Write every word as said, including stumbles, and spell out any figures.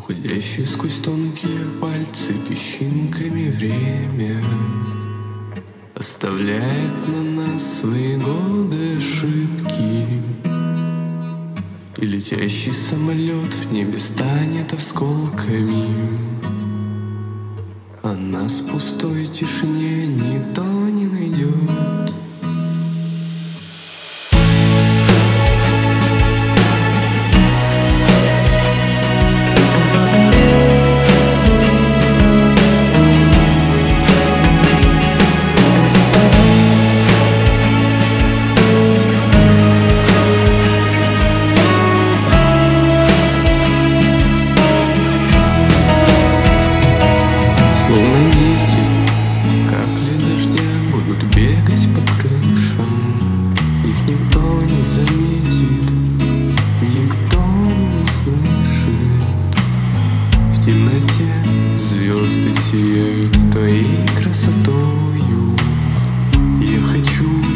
Уходящие сквозь тонкие пальцы песчинками время оставляет на нас свои годы ошибки. И летящий самолет в небе станет осколками, а нас в пустой тишине никто не найдет. Словно дети, капли дождя будут бегать по крышам. Их никто не заметит, никто не услышит. В темноте звезды сияют твоей красотою. Я хочу